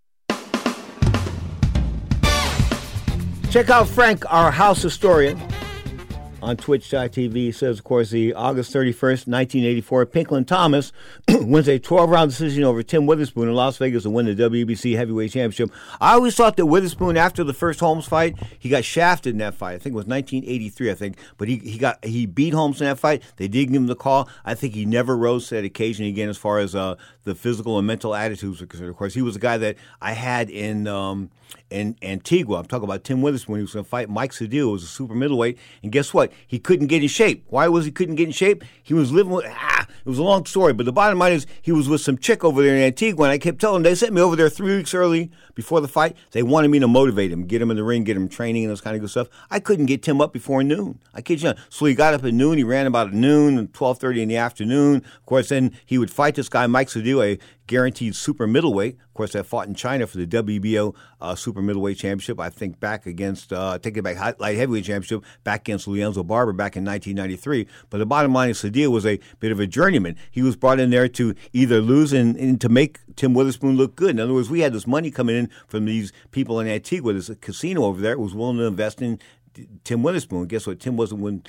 Check out Frank, our house historian, on Twitch.tv. He says, of course, the August 31st, 1984, Pinklon Thomas wins a 12-round decision over Tim Witherspoon in Las Vegas to win the WBC Heavyweight Championship. I always thought that Witherspoon, after the first Holmes fight, he got shafted in that fight. I think it was 1983, but he beat Holmes in that fight. They did give him the call. I think he never rose to that occasion again as far as the physical and mental attitudes were concerned. Of course, he was a guy that I had in Antigua. I'm talking about Tim Witherspoon. He was going to fight Mike Sedil, who was a super middleweight. And guess what? He couldn't get in shape. Why was he couldn't get in shape? He was living with, it was a long story, but the bottom line is he was with some chick over there in Antigua, and I kept telling him, they sent me over there 3 weeks early before the fight. They wanted me to motivate him, get him in the ring, get him training and those kind of good stuff. I couldn't get Tim up before noon. I kid you not. So he got up at noon. He ran about noon and 12:30 in the afternoon. Of course, then he would fight this guy, Mike Sedil, a guaranteed super middleweight. Of course, that fought in China for the WBO super middleweight championship. I think back against, take it back, light heavyweight championship back against Lorenzo Barber back in 1993. But the bottom line is Sedil was a bit of a journeyman. He was brought in there to either lose and to make Tim Witherspoon look good. In other words, we had this money coming in from these people in Antigua. There's a casino over there that was willing to invest in Tim Witherspoon. Guess what? Tim wasn't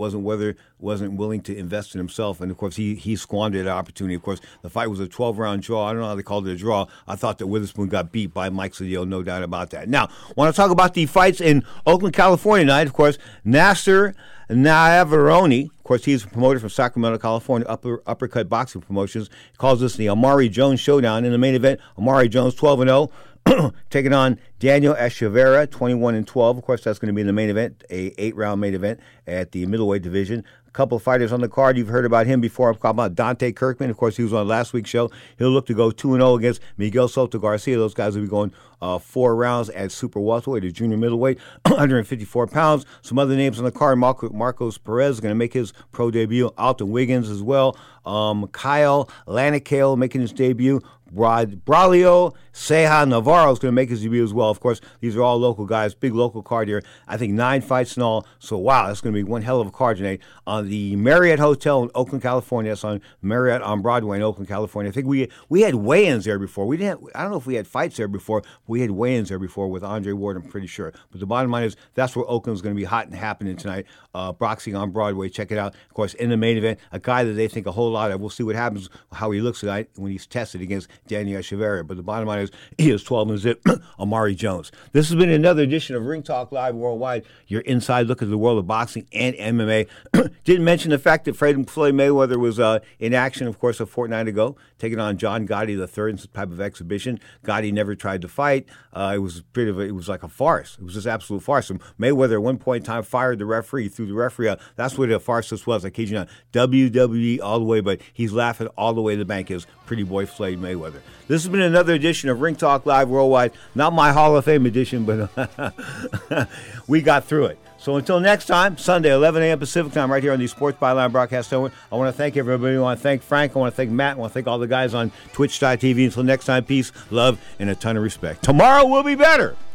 willing to invest in himself, and of course he squandered that opportunity. Of course, the fight was a 12-round draw. I don't know how they called it a draw. I thought that Witherspoon got beat by Mike Sedil, no doubt about that. Now, I want to talk about the fights in Oakland, California tonight. Of course, Nasser Navarone, of course, he's a promoter from Sacramento, California, Uppercut Boxing Promotions. He calls this the Amari Jones Showdown. In the main event, Amari Jones 12-0. Taking on Daniel Echeverria, 21-12. Of course, that's going to be in the main event, a 8-round main event at the middleweight division. A couple of fighters on the card. You've heard about him before. I'm talking about Dante Kirkman. Of course, he was on last week's show. He'll look to go 2-0 against Miguel Soto Garcia. Those guys will be going 4 rounds at super welterweight, a junior middleweight, 154 pounds. Some other names on the card. Marcos Perez is going to make his pro debut. Alton Wiggins as well. Kyle Lannicale making his debut. Braulio Ceja Navarro is going to make his debut as well. Of course, these are all local guys, big local card here. I think 9 fights in all. So, wow, that's going to be one hell of a card tonight on the Marriott Hotel in Oakland, California. That's on Marriott on Broadway in Oakland, California. I think we had weigh-ins there before. I don't know if we had fights there before, but we had weigh-ins there before with Andre Ward, I'm pretty sure. But the bottom line is that's where Oakland's going to be hot and happening tonight. Boxing on Broadway. Check it out. Of course, in the main event, a guy that they think a whole lot of. We'll see what happens, how he looks tonight when he's tested against Daniel Echeverria. But the bottom line is he is 12-0, Amari Jones. This has been another edition of Ring Talk Live Worldwide, your inside look at the world of boxing and MMA. Didn't mention the fact that Floyd Mayweather was in action, of course, a fortnight ago, taking on John Gotti III in some type of exhibition. Gotti never tried to fight. It was like a farce. It was just absolute farce. And Mayweather at one point in time fired the referee, threw the referee out. That's what a farce this was. I kid you not. WWE all the way, but he's laughing all the way to the bank, is pretty boy Floyd Mayweather. This has been another edition of Ring Talk Live Worldwide. Not my Hall of Fame edition, but we got through it. So until next time, Sunday, 11 a.m. Pacific time, right here on the Sports Byline Broadcast Network. I want to thank everybody. I want to thank Frank. I want to thank Matt. I want to thank all the guys on Twitch.tv. Until next time, peace, love, and a ton of respect. Tomorrow will be better.